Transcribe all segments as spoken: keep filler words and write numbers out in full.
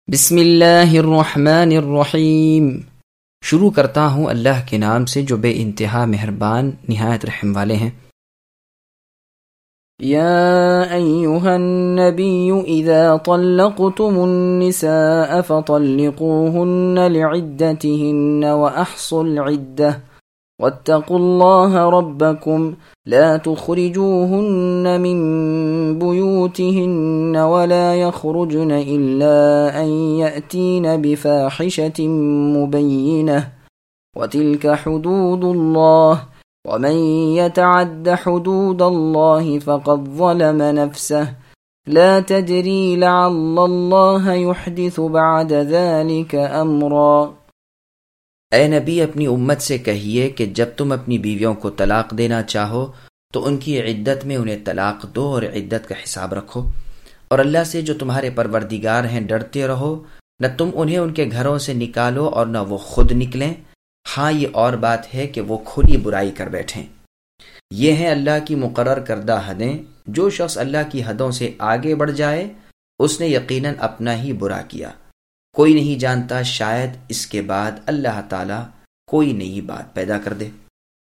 بسم اللہ الرحمن الرحیم۔ شروع کرتا ہوں اللہ کے نام سے جو بے انتہا مہربان نہایت رحم والے ہیں۔ یا ایہا النبی اذا طلقتم النساء فطلقوہن لعدتہن واحصوا العدہ واتقوا اللہ ربکم لا تخرجوهن من بيوتهن ولا يخرجن إلا أن يأتين بفاحشة مبينة وتلك حدود الله ومن يتعد حدود الله فقد ظلم نفسه لا تدري لعل الله يحدث بعد ذلك أمرا۔ اے نبی اپنی امت سے کہیے کہ جب تم اپنی بیویوں کو طلاق دینا چاہو تو ان کی عدت میں انہیں طلاق دو اور عدت کا حساب رکھو، اور اللہ سے جو تمہارے پروردگار ہیں ڈرتے رہو، نہ تم انہیں ان کے گھروں سے نکالو اور نہ وہ خود نکلیں۔ ہاں یہ اور بات ہے کہ وہ کھلی برائی کر بیٹھیں۔ یہ ہیں اللہ کی مقرر کردہ حدیں، جو شخص اللہ کی حدوں سے آگے بڑھ جائے اس نے یقیناً اپنا ہی برا کیا۔ کوئی نہیں جانتا شاید اس کے بعد اللہ تعالیٰ کوئی نئی بات پیدا کر دے۔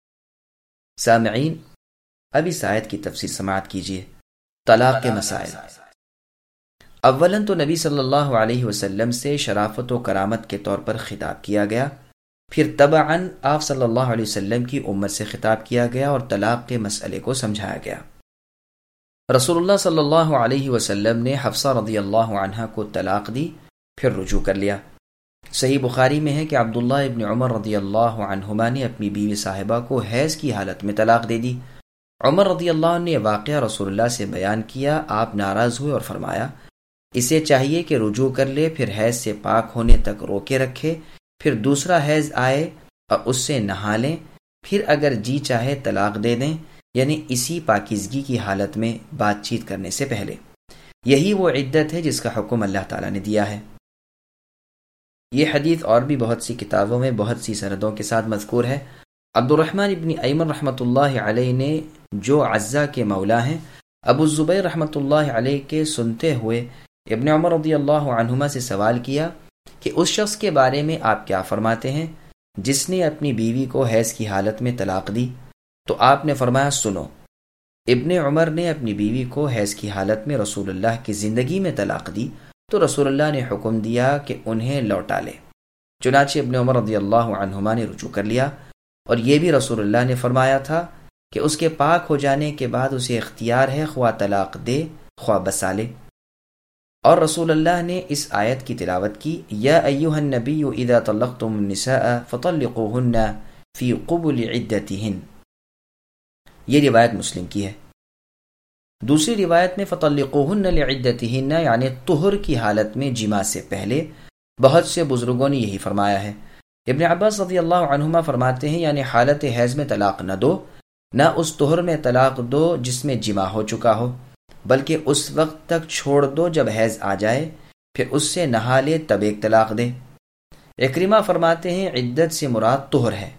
سامعین، اب اس آیت کی تفسیر سماعت کیجیے۔ طلاق کے مسائل۔ اولاً تو نبی صلی اللہ علیہ وسلم سے شرافت و کرامت کے طور پر خطاب کیا گیا، پھر تبعاً آپ صلی اللہ علیہ وسلم کی امت سے خطاب کیا گیا اور طلاق کے مسئلے کو سمجھایا گیا۔ رسول اللہ صلی اللہ علیہ وسلم نے حفصہ رضی اللہ عنہا کو طلاق دی، پھر رجوع کر لیا۔ صحیح بخاری میں ہے کہ عبداللہ ابن عمر رضی اللہ عنہما نے اپنی بیوی صاحبہ کو حیض کی حالت میں طلاق دے دی۔ عمر رضی اللہ عنہ نے یہ واقعہ رسول اللہ سے بیان کیا، آپ ناراض ہوئے اور فرمایا اسے چاہیے کہ رجوع کر لے، پھر حیض سے پاک ہونے تک روکے رکھے، پھر دوسرا حیض آئے اور اس سے نہا لیں، پھر اگر جی چاہے طلاق دے دیں، یعنی اسی پاکیزگی کی حالت میں بات چیت کرنے سے پہلے۔ یہی وہ عدت ہے جس کا حکم اللہ تعالیٰ نے دیا ہے۔ یہ حدیث اور بھی بہت سی کتابوں میں بہت سی سندوں کے ساتھ مذکور ہے۔ عبد الرحمن ابن ایمن رحمۃ اللہ علیہ نے، جو عزہ کے مولا ہیں، ابو الزبیر رحمۃ اللہ علیہ کے سنتے ہوئے ابن عمر رضی اللہ عنہما سے سوال کیا کہ اس شخص کے بارے میں آپ کیا فرماتے ہیں جس نے اپنی بیوی کو حیض کی حالت میں طلاق دی؟ تو آپ نے فرمایا سنو، ابن عمر نے اپنی بیوی کو حیض کی حالت میں رسول اللہ کی زندگی میں طلاق دی تو رسول اللہ نے حکم دیا کہ انہیں لوٹا لے۔ چنانچہ ابن عمر رضی اللہ عنہما نے رجوع کر لیا، اور یہ بھی رسول اللہ نے فرمایا تھا کہ اس کے پاک ہو جانے کے بعد اسے اختیار ہے خواہ طلاق دے خواہ بسا لے۔ اور رسول اللہ نے اس آیت کی تلاوت کی، یا ایھا النبی اذا طلقتم النساء فطلقوہن فی قبل عدتہن۔ یہ روایت مسلم کی ہے۔ دوسری روایت میں فطلقوہن لعدتہن یعنی طہر کی حالت میں جماع سے پہلے۔ بہت سے بزرگوں نے یہی فرمایا ہے۔ ابن عباس رضی اللہ عنہما فرماتے ہیں یعنی حالت حیض میں طلاق نہ دو، نہ اس طہر میں طلاق دو جس میں جماع ہو چکا ہو، بلکہ اس وقت تک چھوڑ دو جب حیض آ جائے، پھر اس سے نہا لے تب ایک طلاق دے۔ اکرمہ فرماتے ہیں عدت سے مراد طہر ہے،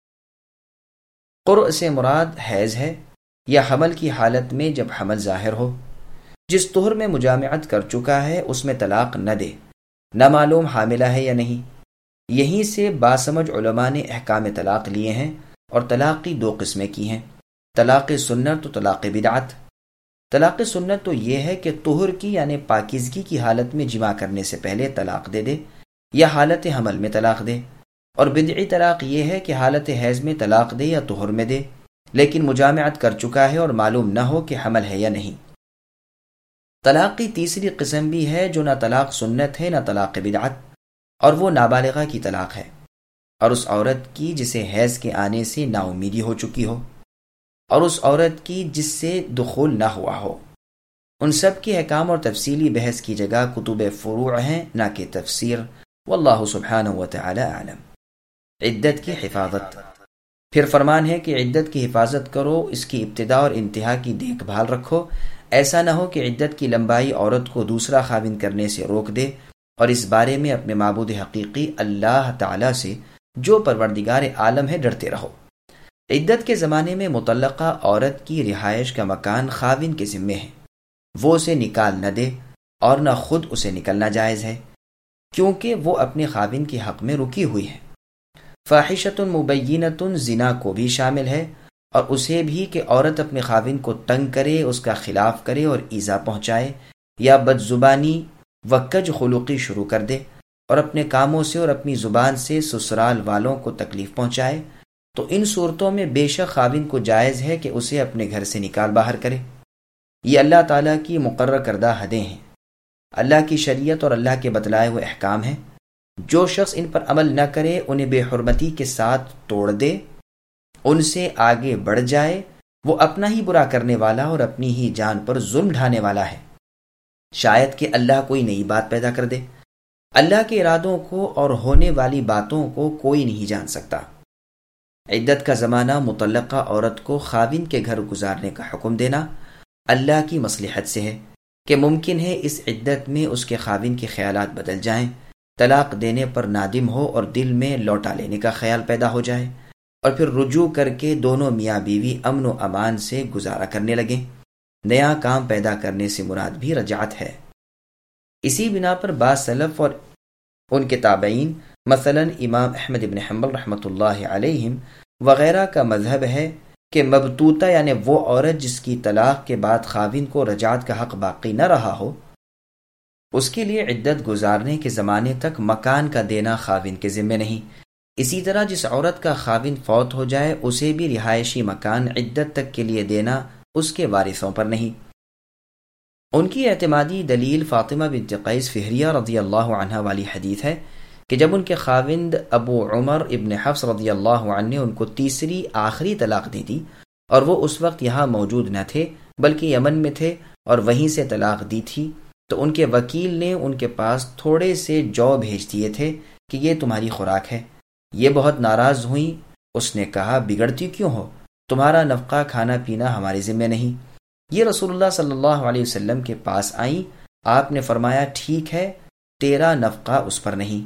قرء سے مراد حیض ہے، یا حمل کی حالت میں جب حمل ظاہر ہو۔ جس طہر میں مجامعت کر چکا ہے اس میں طلاق نہ دے، نہ معلوم حاملہ ہے یا نہیں۔ یہیں سے باسمجھ علماء نے احکام طلاق لیے ہیں اور طلاق کی دو قسمیں کی ہیں، طلاق سنت و طلاق بدعت۔ طلاق سنت تو یہ ہے کہ طہر کی یعنی پاکیزگی کی حالت میں جماع کرنے سے پہلے طلاق دے دے یا حالت حمل میں طلاق دے، اور بدعی طلاق یہ ہے کہ حالت حیض میں طلاق دے یا طہر میں دے، لیکن مجامعت کر چکا ہے اور معلوم نہ ہو کہ حمل ہے یا نہیں۔ طلاق کی تیسری قسم بھی ہے جو نہ طلاق سنت ہے نہ طلاق بدعت، اور وہ نابالغہ کی طلاق ہے، اور اس عورت کی جسے حیض کے آنے سے نا امیدی ہو چکی ہو، اور اس عورت کی جس سے دخول نہ ہوا ہو۔ ان سب کی احکام اور تفصیلی بحث کی جگہ کتب فروع ہیں نہ کہ تفسیر، واللہ سبحانہ وتعالی اعلم۔ عدت کی حفاظت۔ پھر فرمان ہے کہ عدت کی حفاظت کرو، اس کی ابتدا اور انتہا کی دیکھ بھال رکھو، ایسا نہ ہو کہ عدت کی لمبائی عورت کو دوسرا خاوند کرنے سے روک دے، اور اس بارے میں اپنے معبود حقیقی اللہ تعالی سے جو پروردگار عالم ہے ڈرتے رہو۔ عدت کے زمانے میں مطلقہ عورت کی رہائش کا مکان خاوند کے ذمے ہے، وہ اسے نکال نہ دے اور نہ خود اسے نکلنا جائز ہے۔ کیونکہ وہ اپنے خاوند کے حق میں رکی ہوئی ہے۔ فاحشۃ مبینۃ زنا کو بھی شامل ہے، اور اسے بھی کہ عورت اپنے خاوند کو تنگ کرے، اس کا خلاف کرے اور ایذا پہنچائے، یا بد زبانی و کج خلقی شروع کر دے اور اپنے کاموں سے اور اپنی زبان سے سسرال والوں کو تکلیف پہنچائے، تو ان صورتوں میں بے شک خاوند کو جائز ہے کہ اسے اپنے گھر سے نکال باہر کرے۔ یہ اللہ تعالیٰ کی مقرر کردہ حدیں ہیں، اللہ کی شریعت اور اللہ کے بتلائے ہوئے احکام ہیں۔ جو شخص ان پر عمل نہ کرے، انہیں بے حرمتی کے ساتھ توڑ دے، ان سے آگے بڑھ جائے، وہ اپنا ہی برا کرنے والا اور اپنی ہی جان پر ظلم ڈھانے والا ہے۔ شاید کہ اللہ کوئی نئی بات پیدا کر دے۔ اللہ کے ارادوں کو اور ہونے والی باتوں کو کوئی نہیں جان سکتا۔ عدت کا زمانہ مطلقہ عورت کو خاوند کے گھر گزارنے کا حکم دینا اللہ کی مصلحت سے ہے کہ ممکن ہے اس عدت میں اس کے خاوند کے خیالات بدل جائیں، طلاق دینے پر نادم ہو اور دل میں لوٹا لینے کا خیال پیدا ہو جائے، اور پھر رجوع کر کے دونوں میاں بیوی امن و امان سے گزارا کرنے لگیں۔ نیا کام پیدا کرنے سے مراد بھی رجعت ہے۔ اسی بنا پر بعض سلف اور ان کے تابعین، مثلا امام احمد بن حنبل رحمۃ اللہ علیہم وغیرہ کا مذہب ہے کہ مبتوتہ یعنی وہ عورت جس کی طلاق کے بعد خاوند کو رجعت کا حق باقی نہ رہا ہو، اس کے لیے عدت گزارنے کے زمانے تک مکان کا دینا خاوند کے ذمہ نہیں۔ اسی طرح جس عورت کا خاوند فوت ہو جائے، اسے بھی رہائشی مکان عدت تک کے لیے دینا اس کے وارثوں پر نہیں۔ ان کی اعتمادی دلیل فاطمہ بنت قیس فہریہ رضی اللہ عنہ والی حدیث ہے کہ جب ان کے خاوند ابو عمر ابن حفص رضی اللہ عنہ نے ان کو تیسری آخری طلاق دی تھی، اور وہ اس وقت یہاں موجود نہ تھے بلکہ یمن میں تھے اور وہیں سے طلاق دی تھی، تو ان کے وکیل نے ان کے پاس تھوڑے سے جو بھیج دیے تھے کہ یہ تمہاری خوراک ہے۔ یہ بہت ناراض ہوئیں۔ اس نے کہا، بگڑتی کیوں ہو؟ تمہارا نفقہ کھانا پینا ہمارے ذمہ نہیں۔ یہ رسول اللہ صلی اللہ علیہ وسلم کے پاس آئیں۔ آپ نے فرمایا، ٹھیک ہے، تیرا نفقہ اس پر نہیں۔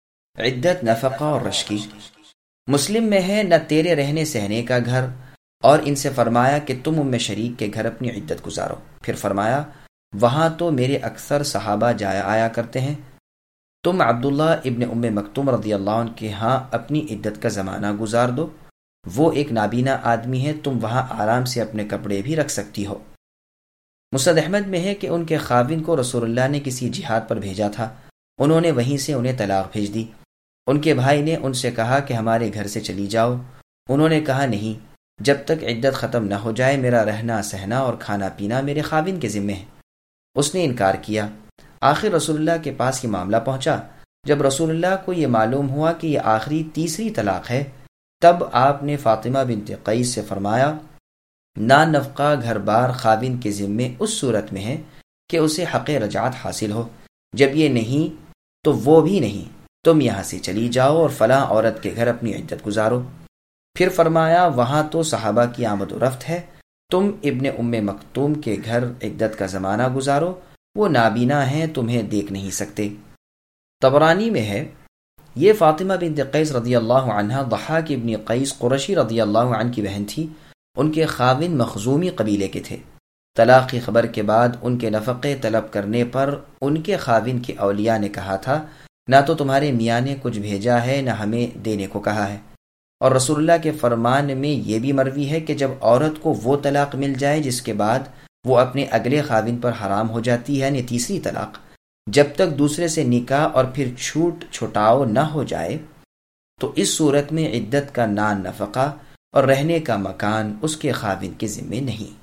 عدت نفقہ اور رشکی۔ مسلم میں ہے، نہ تیرے رہنے سہنے کا گھر، اور ان سے فرمایا کہ تم ام شریک کے گھر اپنی عدت گزارو۔ پھر فرمایا، وہاں تو میرے اکثر صحابہ جایا آیا کرتے ہیں، تم عبداللہ ابن ام مکتوم رضی اللہ عنہ کے ہاں اپنی عدت کا زمانہ گزار دو، وہ ایک نابینا آدمی ہے، تم وہاں آرام سے اپنے کپڑے بھی رکھ سکتی ہو۔ مسند احمد میں ہے کہ ان کے خاوند کو رسول اللہ نے کسی جہاد پر بھیجا تھا، انہوں نے وہیں سے انہیں طلاق بھیج دی۔ ان کے بھائی نے ان سے کہا کہ ہمارے گھر سے چلی جاؤ، انہوں نے کہا نہیں، جب تک عدت ختم نہ ہو جائے میرا رہنا سہنا اور کھانا پینا میرے خاوند کے ذمہ ہے۔ اس نے انکار کیا۔ آخر رسول اللہ کے پاس یہ معاملہ پہنچا۔ جب رسول اللہ کو یہ معلوم ہوا کہ یہ آخری تیسری طلاق ہے، تب آپ نے فاطمہ بنت قیس سے فرمایا، نا نفقہ گھر بار خاوند کے ذمے اس صورت میں ہے کہ اسے حق رجعت حاصل ہو، جب یہ نہیں تو وہ بھی نہیں، تم یہاں سے چلی جاؤ اور فلاں عورت کے گھر اپنی عدت گزارو۔ پھر فرمایا، وہاں تو صحابہ کی آمد و رفت ہے، تم ابن ام مکتوم کے گھر عدت کا زمانہ گزارو، وہ نابینا ہیں، تمہیں دیکھ نہیں سکتے۔ طبرانی میں ہے، یہ فاطمہ بنت قیس رضی اللہ عنہ ضحاک ابن قیس قرشی رضی اللہ عنہ کی بہن تھی، ان کے خاوند مخزومی قبیلے کے تھے۔ طلاق کی خبر کے بعد ان کے نفقے طلب کرنے پر ان کے خاوند کے اولیاء نے کہا تھا، نہ تو تمہارے میاں نے کچھ بھیجا ہے، نہ ہمیں دینے کو کہا ہے۔ اور رسول اللہ کے فرمان میں یہ بھی مروی ہے کہ جب عورت کو وہ طلاق مل جائے جس کے بعد وہ اپنے اگلے خاوند پر حرام ہو جاتی ہے، یعنی تیسری طلاق، جب تک دوسرے سے نکاح اور پھر چھوٹ چھٹاؤ نہ ہو جائے، تو اس صورت میں عدت کا نان نفقہ اور رہنے کا مکان اس کے خاوند کے ذمہ نہیں۔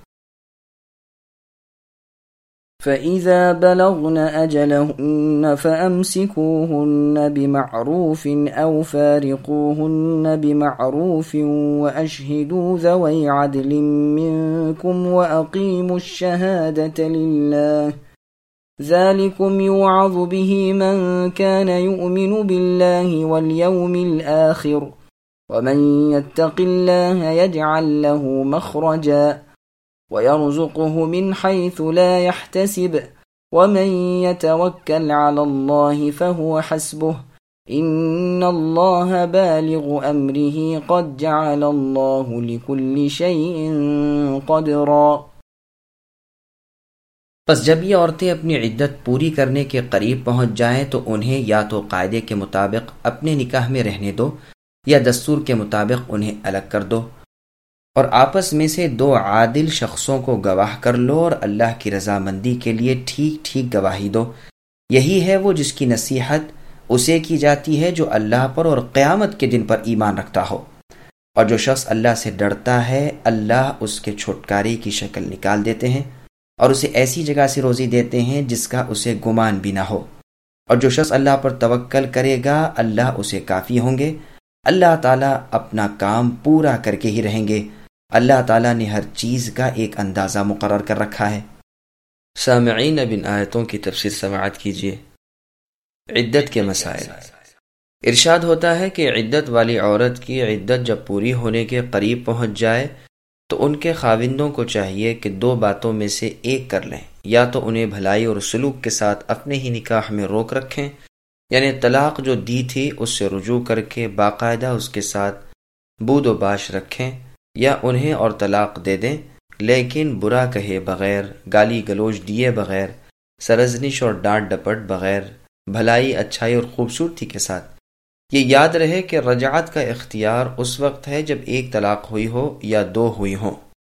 فَإِذَا بَلَغْنَ أَجَلَهُنَّ فَأَمْسِكُوهُنَّ بِمَعْرُوفٍ أَوْ فَارِقُوهُنَّ بِمَعْرُوفٍ وَأَشْهِدُوا ذَوَيْ عَدْلٍ مِّنكُمْ وَأَقِيمُوا الشَّهَادَةَ لِلَّهِ ذَلِكُمْ يُوعَظُ بِهِ مَن كَانَ يُؤْمِنُ بِاللَّهِ وَالْيَوْمِ الْآخِرِ وَمَن يَتَّقِ اللَّهَ يَجْعَل لَّهُ مَخْرَجًا وَيَرْزُقْهُ مِنْ حَيْثُ لَا يَحْتَسِبُ وَمَن يَتَوَكَّلْ عَلَى اللَّهِ فَهُوَ حَسْبُهُ إِنَّ اللَّهَ بَالِغُ أَمْرِهِ قَدْ جَعَلَ اللَّهُ لِكُلِّ شَيْءٍ قَدْرًا۔ پس جب یہ عورتیں اپنی عدت پوری کرنے کے قریب پہنچ جائیں تو انہیں یا تو قاعدے کے مطابق اپنے نکاح میں رہنے دو یا دستور کے مطابق انہیں الگ کر دو، اور آپس میں سے دو عادل شخصوں کو گواہ کر لو اور اللہ کی رضامندی کے لیے ٹھیک ٹھیک گواہی دو۔ یہی ہے وہ جس کی نصیحت اسے کی جاتی ہے جو اللہ پر اور قیامت کے دن پر ایمان رکھتا ہو، اور جو شخص اللہ سے ڈرتا ہے اللہ اس کے چھٹکارے کی شکل نکال دیتے ہیں اور اسے ایسی جگہ سے روزی دیتے ہیں جس کا اسے گمان بھی نہ ہو، اور جو شخص اللہ پر توکل کرے گا اللہ اسے کافی ہوں گے۔ اللہ تعالیٰ اپنا کام پورا کر کے ہی رہیں گے، اللہ تعالیٰ نے ہر چیز کا ایک اندازہ مقرر کر رکھا ہے۔ سامعین، اب ان آیتوں کی تفسیر سماعت کیجیے۔ عدت کے مسائل۔ ارشاد ہوتا ہے کہ عدت والی عورت کی عدت جب پوری ہونے کے قریب پہنچ جائے تو ان کے خاوندوں کو چاہیے کہ دو باتوں میں سے ایک کر لیں، یا تو انہیں بھلائی اور سلوک کے ساتھ اپنے ہی نکاح میں روک رکھیں، یعنی طلاق جو دی تھی اس سے رجوع کر کے باقاعدہ اس کے ساتھ بود و باش رکھیں، یا انہیں اور طلاق دے دیں لیکن برا کہے بغیر، گالی گلوچ دیے بغیر، سرزنش اور ڈانٹ ڈپٹ بغیر، بھلائی اچھائی اور خوبصورتی کے ساتھ۔ یہ یاد رہے کہ رجعت کا اختیار اس وقت ہے جب ایک طلاق ہوئی ہو یا دو ہوئی ہوں۔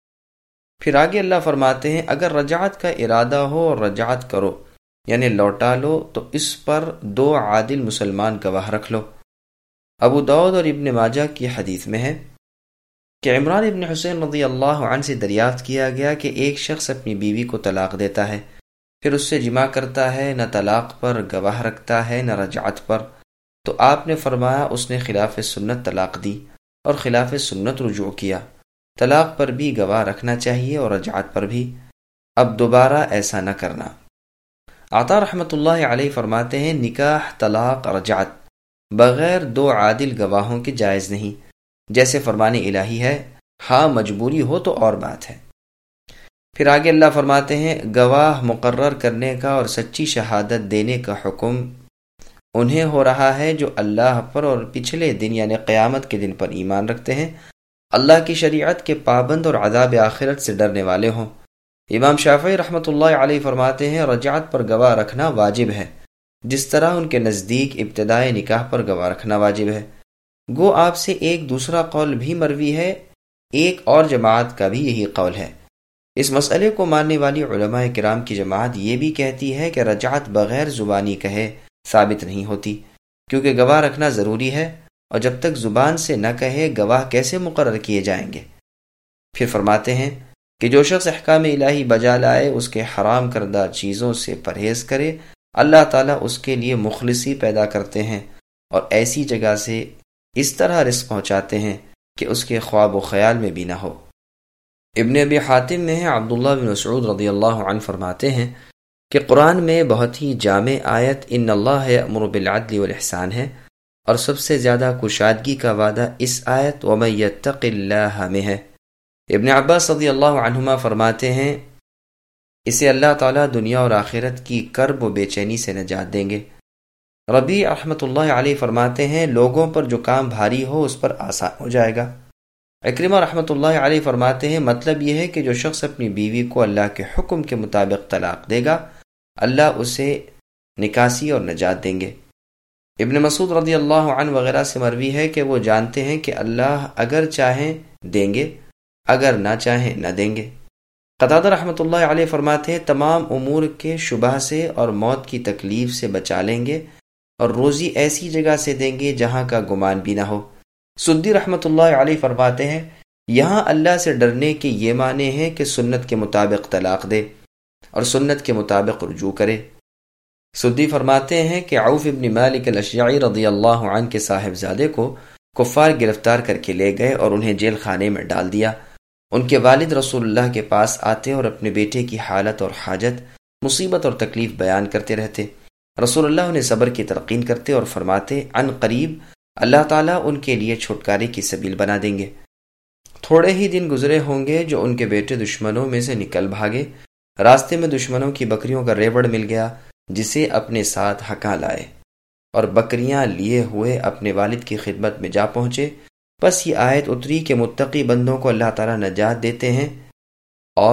پھر آگے اللہ فرماتے ہیں اگر رجعت کا ارادہ ہو اور رجعت کرو یعنی لوٹا لو تو اس پر دو عادل مسلمان گواہ رکھ لو۔ ابو داؤد اور ابن ماجہ کی حدیث میں ہے کہ عمران ابن حسین رضی اللہ عنہ سے دریافت کیا گیا کہ ایک شخص اپنی بیوی کو طلاق دیتا ہے، پھر اس سے جماع کرتا ہے، نہ طلاق پر گواہ رکھتا ہے نہ رجعت پر، تو آپ نے فرمایا اس نے خلاف سنت طلاق دی اور خلاف سنت رجوع کیا۔ طلاق پر بھی گواہ رکھنا چاہیے اور رجعت پر بھی، اب دوبارہ ایسا نہ کرنا۔ عطا رحمۃ اللہ علیہ فرماتے ہیں نکاح، طلاق، رجعت بغیر دو عادل گواہوں کے جائز نہیں، جیسے فرمان الہی ہے، ہاں مجبوری ہو تو اور بات ہے۔ پھر آگے اللہ فرماتے ہیں گواہ مقرر کرنے کا اور سچی شہادت دینے کا حکم انہیں ہو رہا ہے جو اللہ پر اور پچھلے دن یعنی قیامت کے دن پر ایمان رکھتے ہیں، اللہ کی شریعت کے پابند اور عذاب آخرت سے ڈرنے والے ہوں۔ امام شافعی رحمۃ اللہ علیہ فرماتے ہیں رجعت پر گواہ رکھنا واجب ہے، جس طرح ان کے نزدیک ابتدائے نکاح پر گواہ رکھنا واجب ہے۔ گو آپ سے ایک دوسرا قول بھی مروی ہے، ایک اور جماعت کا بھی یہی قول ہے۔ اس مسئلے کو ماننے والی علماء کرام کی جماعت یہ بھی کہتی ہے کہ رجعت بغیر زبانی کہے ثابت نہیں ہوتی، کیونکہ گواہ رکھنا ضروری ہے، اور جب تک زبان سے نہ کہے گواہ کیسے مقرر کیے جائیں گے۔ پھر فرماتے ہیں کہ جو شخص احکام الہی بجا لائے، اس کے حرام کردہ چیزوں سے پرہیز کرے، اللہ تعالیٰ اس کے لیے مخلصی پیدا کرتے ہیں اور ایسی جگہ سے اس طرح رزق پہنچاتے ہیں کہ اس کے خواب و خیال میں بھی نہ ہو۔ ابن ابی حاتم میں ہے عبداللہ بن مسعود رضی اللہ عنہ فرماتے ہیں کہ قرآن میں بہت ہی جامع آیت ان اللہ یأمر بالعدل والاحسان ہے، اور سب سے زیادہ کشادگی کا وعدہ اس آیت ومن یتق اللہ میں ہے۔ ابن عباس رضی اللہ عنہما فرماتے ہیں اسے اللہ تعالیٰ دنیا اور آخرت کی کرب و بے چینی سے نجات دیں گے۔ ربیع رحمۃ اللہ علیہ فرماتے ہیں لوگوں پر جو کام بھاری ہو اس پر آسان ہو جائے گا۔ اکرمہ رحمۃ اللہ علیہ فرماتے ہیں مطلب یہ ہے کہ جو شخص اپنی بیوی کو اللہ کے حکم کے مطابق طلاق دے گا اللہ اسے نکاسی اور نجات دیں گے۔ ابن مسعود رضی اللہ عنہ وغیرہ سے مروی ہے کہ وہ جانتے ہیں کہ اللہ اگر چاہیں دیں گے، اگر نہ چاہیں نہ دیں گے۔ قتادہ رحمۃ اللہ علیہ فرماتے ہیں تمام امور کے شبہ سے اور موت کی تکلیف سے بچا لیں گے اور روزی ایسی جگہ سے دیں گے جہاں کا گمان بھی نہ ہو۔ سدی رحمۃ اللہ علیہ فرماتے ہیں یہاں اللہ سے ڈرنے کے یہ معنی ہے کہ سنت کے مطابق طلاق دے اور سنت کے مطابق رجوع کرے۔ سدی فرماتے ہیں کہ عوف ابن مالک الاشجعی رضی اللہ عنہ کے صاحبزادے کو کفار گرفتار کر کے لے گئے اور انہیں جیل خانے میں ڈال دیا۔ ان کے والد رسول اللہ کے پاس آتے اور اپنے بیٹے کی حالت اور حاجت، مصیبت اور تکلیف بیان کرتے رہتے۔ رسول اللہ انہیں صبر کی تلقین کرتے اور فرماتے عن قریب اللہ تعالیٰ ان کے لیے چھٹکارے کی سبیل بنا دیں گے۔ تھوڑے ہی دن گزرے ہوں گے جو ان کے بیٹے دشمنوں میں سے نکل بھاگے، راستے میں دشمنوں کی بکریوں کا ریوڑ مل گیا جسے اپنے ساتھ ہکا لائے اور بکریاں لیے ہوئے اپنے والد کی خدمت میں جا پہنچے۔ بس یہ آیت اتری کہ متقی بندوں کو اللہ تعالیٰ نجات دیتے ہیں اور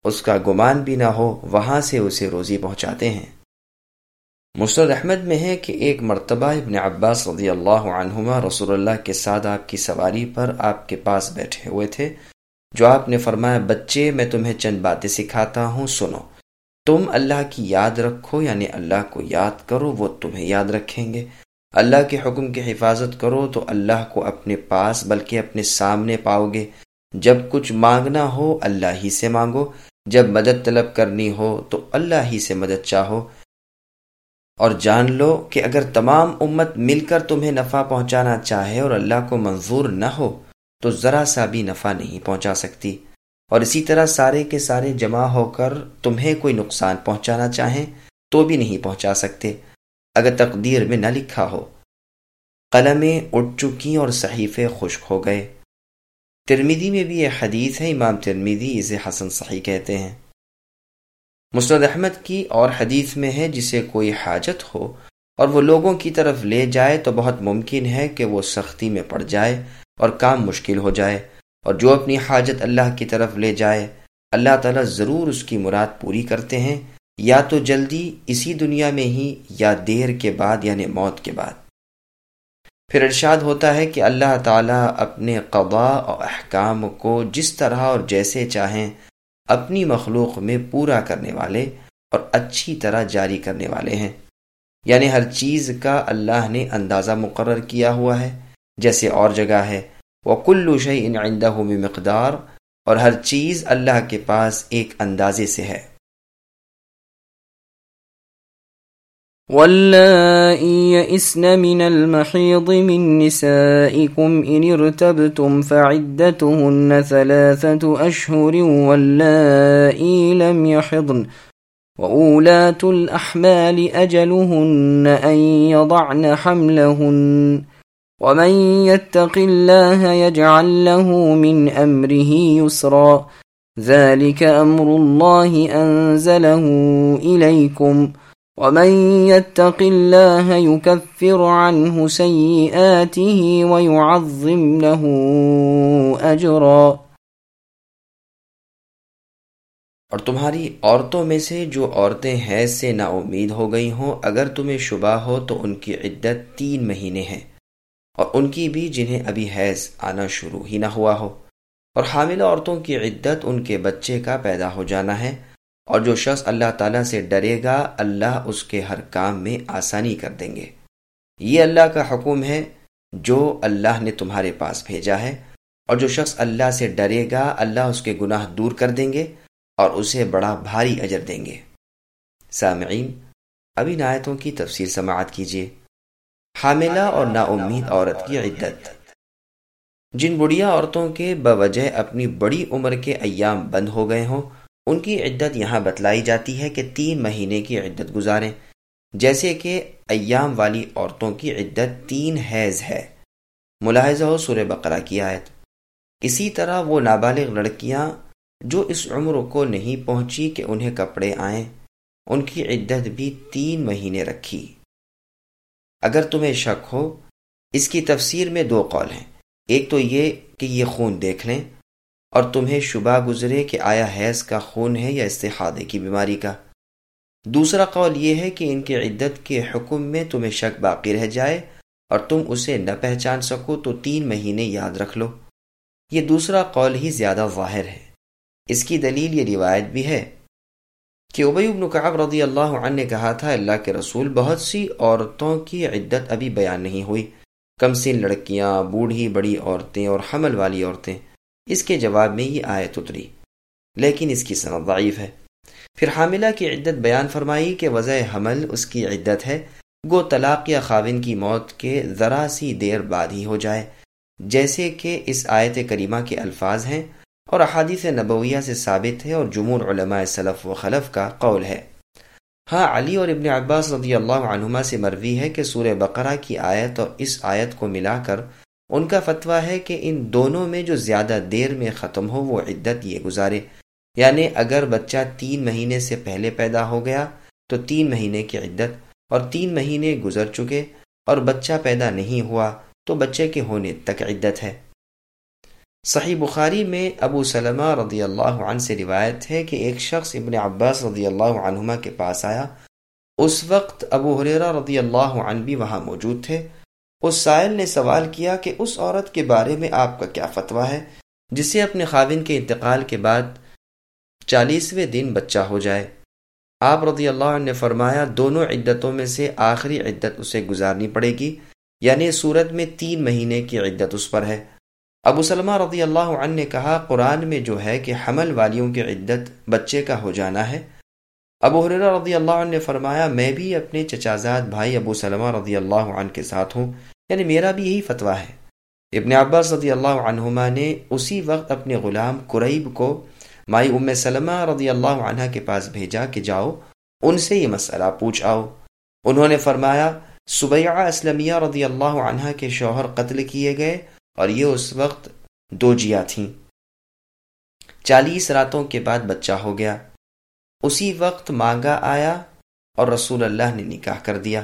اس کا گمان بھی نہ ہو وہاں سے اسے روزی پہنچاتے ہیں۔ مسند احمد میں ہے کہ ایک مرتبہ ابن عباس رضی اللہ عنہما رسول اللہ کے ساتھ آپ کی سواری پر آپ کے پاس بیٹھے ہوئے تھے، جو آپ نے فرمایا، بچے میں تمہیں چند باتیں سکھاتا ہوں، سنو۔ تم اللہ کی یاد رکھو، یعنی اللہ کو یاد کرو، وہ تمہیں یاد رکھیں گے۔ اللہ کے حکم کی حفاظت کرو تو اللہ کو اپنے پاس بلکہ اپنے سامنے پاؤ گے۔ جب کچھ مانگنا ہو اللہ ہی سے مانگو، جب مدد طلب کرنی ہو تو اللہ ہی سے مدد چاہو، اور جان لو کہ اگر تمام امت مل کر تمہیں نفع پہنچانا چاہے اور اللہ کو منظور نہ ہو تو ذرا سا بھی نفع نہیں پہنچا سکتی، اور اسی طرح سارے کے سارے جمع ہو کر تمہیں کوئی نقصان پہنچانا چاہیں تو بھی نہیں پہنچا سکتے اگر تقدیر میں نہ لکھا ہو۔ قلمیں اٹھ چکی اور صحیفے خشک ہو گئے۔ ترمذی میں بھی یہ حدیث ہے، امام ترمذی اسے حسن صحیح کہتے ہیں۔ مسند احمد کی اور حدیث میں ہے، جسے کوئی حاجت ہو اور وہ لوگوں کی طرف لے جائے تو بہت ممکن ہے کہ وہ سختی میں پڑ جائے اور کام مشکل ہو جائے، اور جو اپنی حاجت اللہ کی طرف لے جائے اللہ تعالیٰ ضرور اس کی مراد پوری کرتے ہیں، یا تو جلدی اسی دنیا میں ہی یا دیر کے بعد یعنی موت کے بعد۔ پھر ارشاد ہوتا ہے کہ اللہ تعالیٰ اپنے قضاء اور احکام کو جس طرح اور جیسے چاہیں اپنی مخلوق میں پورا کرنے والے اور اچھی طرح جاری کرنے والے ہیں، یعنی ہر چیز کا اللہ نے اندازہ مقرر کیا ہوا ہے، جیسے اور جگہ ہے وَكُلُّ شَيْءٍ عِندَهُ بِمِقْدَارٍ، اور ہر چیز اللہ کے پاس ایک اندازے سے ہے۔ وَاللَّائِي يَئِسْنَ مِنَ الْمَحِيضِ مِن نِّسَائِكُمْ إِنِ ارْتَبْتُمْ فَعِدَّتُهُنَّ ثَلَاثَةُ أَشْهُرٍ وَاللَّائِي لَمْ يَحِضْنَ وَأُولَاتُ الْأَحْمَالِ أَجَلُهُنَّ أَن يَضَعْنَ حَمْلَهُنَّ وَمَن يَتَّقِ اللَّهَ يَجْعَل لَّهُ مِنْ أَمْرِهِ يُسْرًا ذَلِكَ أَمْرُ اللَّهِ أَنزَلَهُ إِلَيْكُمْ وَمَن يَتَّقِ اللَّهَ يُكَفِّرْ عَنْهُ سَيِّئَاتِهِ وَيُعَظِّمْ لَهُ أَجْرًا۔ اور تمہاری عورتوں میں سے جو عورتیں حیض سے نا امید ہو گئی ہوں، اگر تمہیں شبہ ہو تو ان کی عدت تین مہینے ہے، اور ان کی بھی جنہیں ابھی حیض آنا شروع ہی نہ ہوا ہو، اور حاملہ عورتوں کی عدت ان کے بچے کا پیدا ہو جانا ہے، اور جو شخص اللہ تعالیٰ سے ڈرے گا اللہ اس کے ہر کام میں آسانی کر دیں گے۔ یہ اللہ کا حکم ہے جو اللہ نے تمہارے پاس بھیجا ہے، اور جو شخص اللہ سے ڈرے گا اللہ اس کے گناہ دور کر دیں گے اور اسے بڑا بھاری اجر دیں گے۔ سامعین، اب ان آیتوں کی تفسیر سماعت کیجیے۔ حاملہ اور نا امید عورت کی عدت۔ جن بڑھیا عورتوں کے بوجہ اپنی بڑی عمر کے ایام بند ہو گئے ہوں، ان کی عدت یہاں بتلائی جاتی ہے کہ تین مہینے کی عدت گزاریں، جیسے کہ ایام والی عورتوں کی عدت تین حیض ہے۔ ملاحظہ ہو سورہ بقرہ کی آیت۔ اسی طرح وہ نابالغ لڑکیاں جو اس عمر کو نہیں پہنچی کہ انہیں کپڑے آئیں، ان کی عدت بھی تین مہینے رکھی۔ اگر تمہیں شک ہو، اس کی تفسیر میں دو قول ہیں۔ ایک تو یہ کہ یہ خون دیکھ لیں اور تمہیں شبہ گزرے کہ آیا حیض کا خون ہے یا استحاضے کی بیماری کا۔ دوسرا قول یہ ہے کہ ان کی عدت کے حکم میں تمہیں شک باقی رہ جائے اور تم اسے نہ پہچان سکو تو تین مہینے یاد رکھ لو۔ یہ دوسرا قول ہی زیادہ ظاہر ہے۔ اس کی دلیل یہ روایت بھی ہے کہ ابی بن کعب رضی اللہ عنہ نے کہا تھا، اللہ کے رسول، بہت سی عورتوں کی عدت ابھی بیان نہیں ہوئی، کم سن لڑکیاں، بوڑھی بڑی عورتیں اور حمل والی عورتیں۔ اس کے جواب میں یہ آیت اتری، لیکن اس کی سند ضعیف ہے۔ پھر حاملہ کی عدت بیان فرمائی کہ وضع حمل اس کی عدت ہے، گو طلاق یا خاوند کی موت کے ذرا سی دیر بعد ہی ہو جائے، جیسے کہ اس آیت کریمہ کے الفاظ ہیں اور احادیث نبویہ سے ثابت ہے اور جمہور علماء سلف و خلف کا قول ہے۔ ہاں، علی اور ابن عباس رضی اللہ عنہما سے مروی ہے کہ سورہ بقرہ کی آیت اور اس آیت کو ملا کر ان کا فتویٰ ہے کہ ان دونوں میں جو زیادہ دیر میں ختم ہو وہ عدت یہ گزارے، یعنی اگر بچہ تین مہینے سے پہلے پیدا ہو گیا تو تین مہینے کی عدت، اور تین مہینے گزر چکے اور بچہ پیدا نہیں ہوا تو بچے کے ہونے تک عدت ہے۔ صحیح بخاری میں ابو سلمہ رضی اللہ عنہ سے روایت ہے کہ ایک شخص ابن عباس رضی اللہ عنہما کے پاس آیا. اس وقت ابو ہریرہ رضی اللہ عنہ بھی وہاں موجود تھے. اس سائل نے سوال کیا کہ اس عورت کے بارے میں آپ کا کیا فتویٰ ہے جسے اپنے خاوند کے انتقال کے بعد چالیسویں دن بچہ ہو جائے؟ آپ رضی اللہ عنہ نے فرمایا دونوں عدتوں میں سے آخری عدت اسے گزارنی پڑے گی، یعنی اس صورت میں تین مہینے کی عدت اس پر ہے. ابو سلمہ رضی اللہ عنہ نے کہا قرآن میں جو ہے کہ حمل والیوں کی عدت بچے کا ہو جانا ہے. ابو ہریرہ رضی اللہ عنہ نے فرمایا میں بھی اپنے چچازاد بھائی ابو سلمہ رضی اللہ عنہ کے ساتھ ہوں، یعنی میرا بھی یہی فتویٰ ہے. ابن عباس رضی اللہ عنہما نے اسی وقت اپنے غلام قریب کو مائی ام سلمہ رضی اللہ عنہ کے پاس بھیجا کہ جاؤ ان سے یہ مسئلہ پوچھ آؤ. انہوں نے فرمایا سبیعہ اسلمیہ رضی اللہ عنہ کے شوہر قتل کیے گئے اور یہ اس وقت دو جیا تھیں. چالیس راتوں کے بعد بچہ ہو گیا. اسی وقت مانگا آیا اور رسول اللہ نے نکاح کر دیا.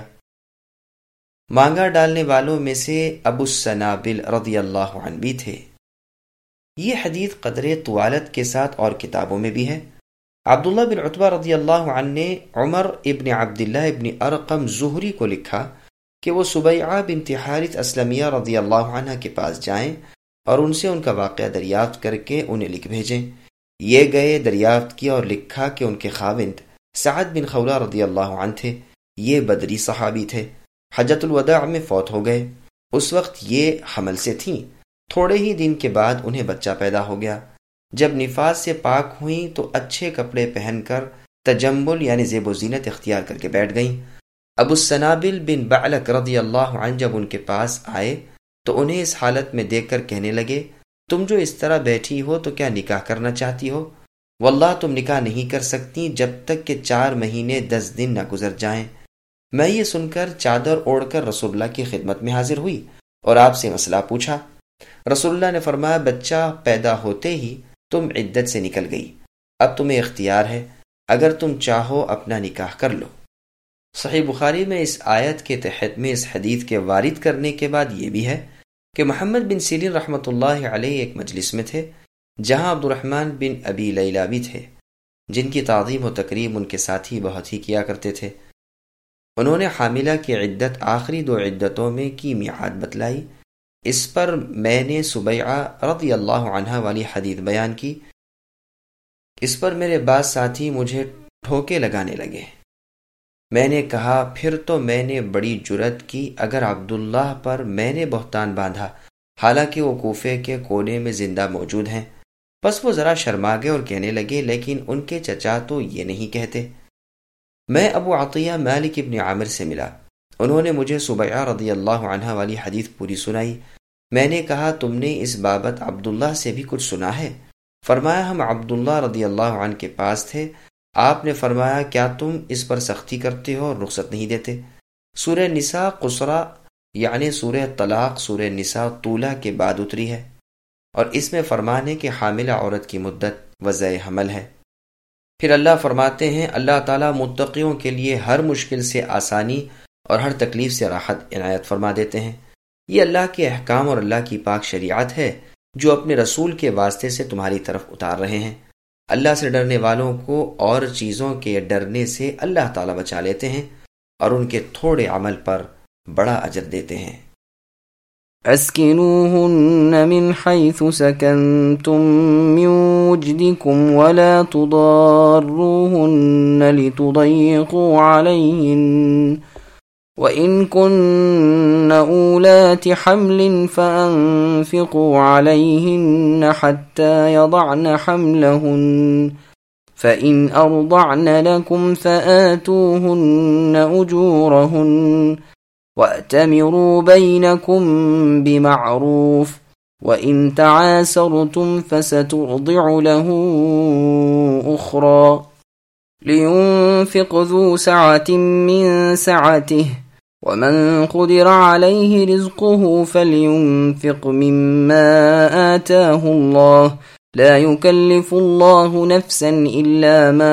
مانگا ڈالنے والوں میں سے ابو السنابل رضی اللہ عنہ بھی تھے. یہ حدیث قدر طوالت کے ساتھ اور کتابوں میں بھی ہے. عبداللہ بن عتبہ رضی اللہ عنہ نے عمر ابن عبداللہ ابن ارقم زہری کو لکھا کہ وہ سبیعہ بنت حارث اسلمیہ رضی اللہ عنہ کے پاس جائیں اور ان سے ان کا واقعہ دریافت کر کے انہیں لکھ بھیجیں. یہ گئے، دریافت کیا اور لکھا کہ ان کے خاوند سعد بن خولہ رضی اللہ عنہ تھے. یہ بدری صحابی تھے، حجۃ الوداع میں فوت ہو گئے. اس وقت یہ حمل سے تھیں. تھوڑے ہی دن کے بعد انہیں بچہ پیدا ہو گیا. جب نفاس سے پاک ہوئیں تو اچھے کپڑے پہن کر تجمل یعنی زیب و زینت اختیار کر کے بیٹھ گئیں. ابو السنابل بن بعلک رضی اللہ عنہ جب ان کے پاس آئے تو انہیں اس حالت میں دیکھ کر کہنے لگے تم جو اس طرح بیٹھی ہو تو کیا نکاح کرنا چاہتی ہو؟ واللہ تم نکاح نہیں کر سکتی جب تک کہ چار مہینے دس دن نہ گزر جائیں. میں یہ سن کر چادر اوڑھ کر رسول اللہ کی خدمت میں حاضر ہوئی اور آپ سے مسئلہ پوچھا. رسول اللہ نے فرمایا بچہ پیدا ہوتے ہی تم عدت سے نکل گئی، اب تمہیں اختیار ہے، اگر تم چاہو اپنا نکاح کر لو. صحیح بخاری میں اس آیت کے تحت میں اس حدیث کے وارد کرنے کے بعد یہ بھی ہے کہ محمد بن سیرین رحمۃ اللہ علیہ ایک مجلس میں تھے جہاں عبد الرحمن بن ابی لیلہ بھی تھے، جن کی تعظیم و تکریم ان کے ساتھی بہت ہی کیا کرتے تھے. انہوں نے حاملہ کی عدت آخری دو عدتوں میں کی میعاد بتلائی. اس پر میں نے سبیعہ رضی اللہ عنہ والی حدیث بیان کی. اس پر میرے بعض ساتھی مجھے ٹھوکے لگانے لگے. میں نے کہا پھر تو میں نے بڑی جرأت کی اگر عبداللہ پر میں نے بہتان باندھا، حالانکہ وہ کوفے کے کونے میں زندہ موجود ہیں. بس وہ ذرا شرما گئے اور کہنے لگے لیکن ان کے چچا تو یہ نہیں کہتے. میں ابو عطیہ مالک ابن عامر سے ملا. انہوں نے مجھے سبیعہ رضی اللہ عنہ والی حدیث پوری سنائی. میں نے کہا تم نے اس بابت عبداللہ سے بھی کچھ سنا ہے؟ فرمایا ہم عبداللہ رضی اللہ عنہ کے پاس تھے. آپ نے فرمایا کیا تم اس پر سختی کرتے ہو اور رخصت نہیں دیتے؟ سورہ نساء قصرہ یعنی سورہ طلاق سورہ نساء طولہ کے بعد اتری ہے اور اس میں فرمان ہے کہ حاملہ عورت کی مدت وضع حمل ہے. پھر اللہ فرماتے ہیں اللہ تعالیٰ متقیوں کے لیے ہر مشکل سے آسانی اور ہر تکلیف سے راحت عنایت فرما دیتے ہیں. یہ اللہ کے احکام اور اللہ کی پاک شریعت ہے جو اپنے رسول کے واسطے سے تمہاری طرف اتار رہے ہیں. اللہ سے ڈرنے والوں کو اور چیزوں کے ڈرنے سے اللہ تعالیٰ بچا لیتے ہیں اور ان کے تھوڑے عمل پر بڑا اجر دیتے ہیں. اسکنوهن من حيث سكنتم من وجدكم ولا تضاروهن لتضيقوا عليهن وَإِن كُنَّ أُولَاتِ حَمْلٍ فَأَنفِقُوا عَلَيْهِنَّ حَتَّى يَضَعْنَ حَمْلَهُنَّ فَإِنْ أَرْضَعْنَ لَكُمْ فَآتُوهُنَّ أُجُورَهُنَّ وَأْتَمِرُوا بَيْنَكُمْ بِمَعْرُوفٍ وَإِنْ تَعَاسَرْتُمْ فَسَتُرْضِعُ لَهُ أُخْرَى لِيُنْفِقْ ذُو سَعَةٍ مِّن سَعَتِهِ ومن قدر عليه رزقه فلينفق مما آتاه الله لا يكلف الله نفسا إلا ما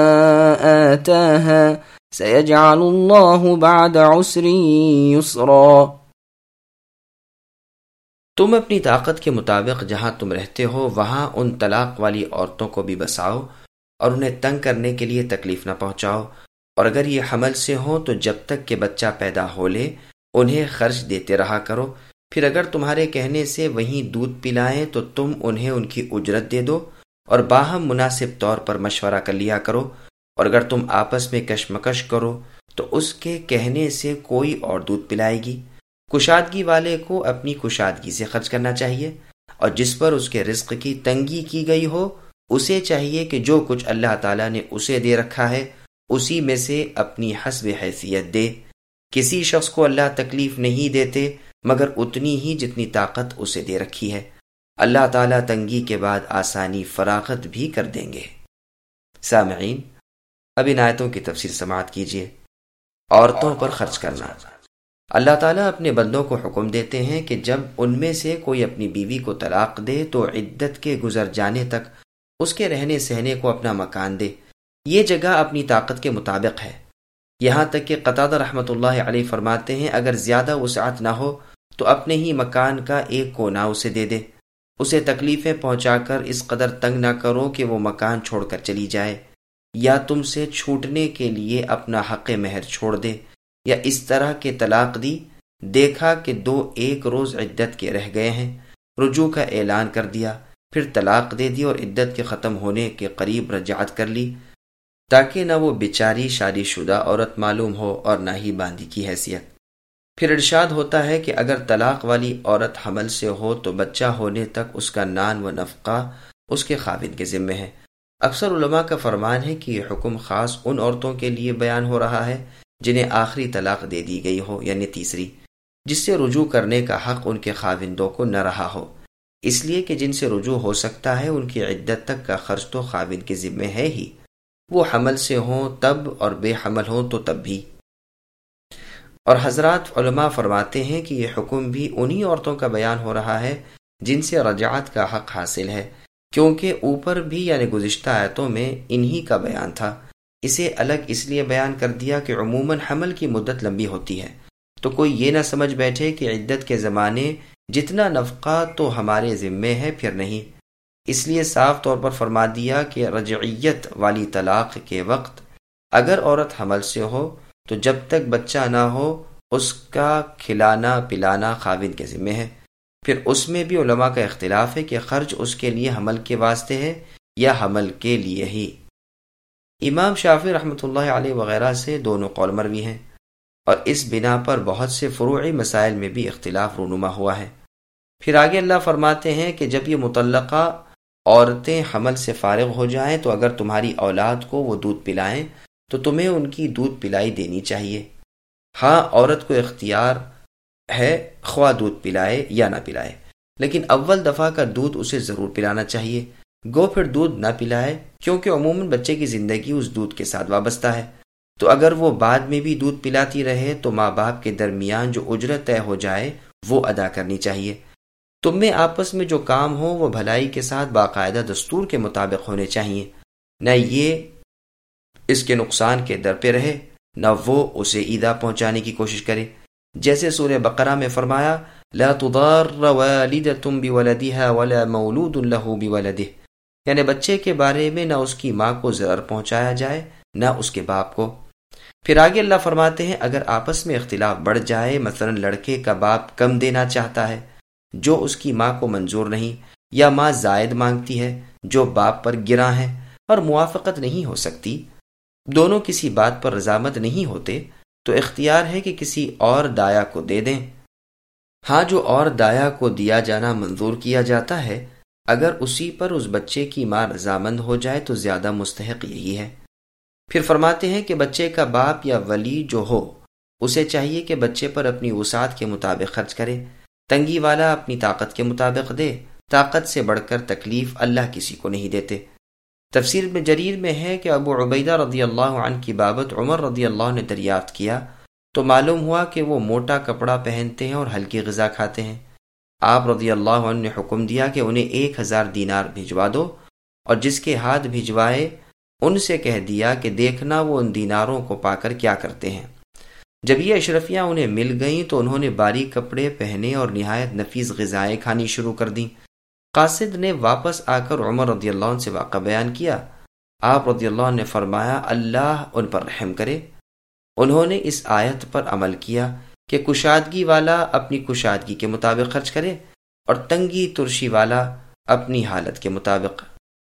آتاها سيجعل الله بعد عسر يسرا تم اپنی طاقت کے مطابق جہاں تم رہتے ہو وہاں ان طلاق والی عورتوں کو بھی بساؤ اور انہیں تنگ کرنے کے لیے تکلیف نہ پہنچاؤ، اور اگر یہ حمل سے ہوں تو جب تک کہ بچہ پیدا ہو لے انہیں خرچ دیتے رہا کرو، پھر اگر تمہارے کہنے سے وہیں دودھ پلائیں تو تم انہیں ان کی اجرت دے دو، اور باہم مناسب طور پر مشورہ کر لیا کرو، اور اگر تم آپس میں کشمکش کرو تو اس کے کہنے سے کوئی اور دودھ پلائے گی۔ کشادگی والے کو اپنی کشادگی سے خرچ کرنا چاہیے، اور جس پر اس کے رزق کی تنگی کی گئی ہو اسے چاہیے کہ جو کچھ اللہ تعالیٰ نے اسے دے رکھا ہے اسی میں سے اپنی حسب حیثیت دے۔ کسی شخص کو اللہ تکلیف نہیں دیتے مگر اتنی ہی جتنی طاقت اسے دے رکھی ہے۔ اللہ تعالیٰ تنگی کے بعد آسانی فراغت بھی کر دیں گے۔ سامعین، اب ان آیتوں کی تفسیر سماعت کیجیے۔ عورتوں پر خرچ کرنا۔ اللہ تعالیٰ اپنے بندوں کو حکم دیتے ہیں کہ جب ان میں سے کوئی اپنی بیوی کو طلاق دے تو عدت کے گزر جانے تک اس کے رہنے سہنے کو اپنا مکان دے۔ یہ جگہ اپنی طاقت کے مطابق ہے، یہاں تک کہ قتادہ رحمۃ اللہ علیہ فرماتے ہیں اگر زیادہ وسعت نہ ہو تو اپنے ہی مکان کا ایک کونا اسے دے دے، اسے تکلیفیں پہنچا کر اس قدر تنگ نہ کرو کہ وہ مکان چھوڑ کر چلی جائے، یا تم سے چھوٹنے کے لیے اپنا حق مہر چھوڑ دے، یا اس طرح کے طلاق دی، دیکھا کہ دو ایک روز عدت کے رہ گئے ہیں، رجوع کا اعلان کر دیا، پھر طلاق دے دی اور عدت کے ختم ہونے کے قریب رجعت کر لی، تاکہ نہ وہ بیچاری شادی شدہ عورت معلوم ہو اور نہ ہی باندھی کی حیثیت۔ پھر ارشاد ہوتا ہے کہ اگر طلاق والی عورت حمل سے ہو تو بچہ ہونے تک اس کا نان و نفقہ اس کے خاوند کے ذمے ہے۔ اکثر علماء کا فرمان ہے کہ یہ حکم خاص ان عورتوں کے لیے بیان ہو رہا ہے جنہیں آخری طلاق دے دی گئی ہو، یعنی تیسری، جس سے رجوع کرنے کا حق ان کے خاوندوں کو نہ رہا ہو، اس لیے کہ جن سے رجوع ہو سکتا ہے ان کی عدت تک کا خرچ تو خاوند کے ذمے ہے ہی، وہ حمل سے ہوں تب اور بے حمل ہوں تو تب بھی۔ اور حضرات علماء فرماتے ہیں کہ یہ حکم بھی انہی عورتوں کا بیان ہو رہا ہے جن سے رجعت کا حق حاصل ہے، کیونکہ اوپر بھی یعنی گزشتہ آیتوں میں انہی کا بیان تھا۔ اسے الگ اس لیے بیان کر دیا کہ عموماً حمل کی مدت لمبی ہوتی ہے، تو کوئی یہ نہ سمجھ بیٹھے کہ عدت کے زمانے جتنا نفقہ تو ہمارے ذمے ہے، پھر نہیں۔ اس لیے صاف طور پر فرما دیا کہ رجعیت والی طلاق کے وقت اگر عورت حمل سے ہو تو جب تک بچہ نہ ہو اس کا کھلانا پلانا خاوند کے ذمے ہے۔ پھر اس میں بھی علماء کا اختلاف ہے کہ خرچ اس کے لیے حمل کے واسطے ہے یا حمل کے لیے ہی۔ امام شافعی رحمۃ اللہ علیہ وغیرہ سے دونوں قول مروی ہیں، اور اس بنا پر بہت سے فروعی مسائل میں بھی اختلاف رونما ہوا ہے۔ پھر آگے اللہ فرماتے ہیں کہ جب یہ مطلقہ عورتیں حمل سے فارغ ہو جائیں تو اگر تمہاری اولاد کو وہ دودھ پلائیں تو تمہیں ان کی دودھ پلائی دینی چاہیے۔ ہاں، عورت کو اختیار ہے خواہ دودھ پلائے یا نہ پلائے، لیکن اول دفعہ کا دودھ اسے ضرور پلانا چاہیے، گو پھر دودھ نہ پلائے، کیونکہ عموماً بچے کی زندگی اس دودھ کے ساتھ وابستہ ہے۔ تو اگر وہ بعد میں بھی دودھ پلاتی رہے تو ماں باپ کے درمیان جو اجرت طے ہو جائے وہ ادا کرنی چاہیے۔ تم میں آپس میں جو کام ہو وہ بھلائی کے ساتھ باقاعدہ دستور کے مطابق ہونے چاہیے، نہ یہ اس کے نقصان کے در پہ رہے نہ وہ اسے ایذا پہنچانے کی کوشش کرے، جیسے سورہ بقرہ میں فرمایا لا تضار والدۃ بولدها ولا مولود له بولده، یعنی بچے کے بارے میں نہ اس کی ماں کو ضرر پہنچایا جائے نہ اس کے باپ کو۔ پھر آگے اللہ فرماتے ہیں اگر آپس میں اختلاف بڑھ جائے، مثلا لڑکے کا باپ کم دینا چاہتا ہے جو اس کی ماں کو منظور نہیں، یا ماں زائد مانگتی ہے جو باپ پر گراں ہے اور موافقت نہیں ہو سکتی، دونوں کسی بات پر رضامند نہیں ہوتے، تو اختیار ہے کہ کسی اور دایا کو دے دیں۔ ہاں، جو اور دایا کو دیا جانا منظور کیا جاتا ہے اگر اسی پر اس بچے کی ماں رضامند ہو جائے تو زیادہ مستحق یہی ہے۔ پھر فرماتے ہیں کہ بچے کا باپ یا ولی جو ہو اسے چاہیے کہ بچے پر اپنی وسعت کے مطابق خرچ کرے، تنگی والا اپنی طاقت کے مطابق دے، طاقت سے بڑھ کر تکلیف اللہ کسی کو نہیں دیتے۔ تفسیر میں جریر میں ہے کہ ابو عبیدہ رضی اللہ عنہ کی بابت عمر رضی اللہ عنہ نے دریافت کیا تو معلوم ہوا کہ وہ موٹا کپڑا پہنتے ہیں اور ہلکی غذا کھاتے ہیں۔ آپ رضی اللہ عنہ نے حکم دیا کہ انہیں ایک ہزار دینار بھجوا دو، اور جس کے ہاتھ بھجوائے ان سے کہہ دیا کہ دیکھنا وہ ان دیناروں کو پا کر کیا کرتے ہیں۔ جب یہ اشرفیاں انہیں مل گئیں تو انہوں نے باریک کپڑے پہنے اور نہایت نفیس غذائیں کھانی شروع کر دیں۔ قاصد نے واپس آ کر عمر رضی اللہ عنہ سے واقعہ بیان کیا۔ آپ رضی اللہ عنہ نے فرمایا اللہ ان پر رحم کرے۔ انہوں نے اس آیت پر عمل کیا کہ کشادگی والا اپنی کشادگی کے مطابق خرچ کرے اور تنگی ترشی والا اپنی حالت کے مطابق۔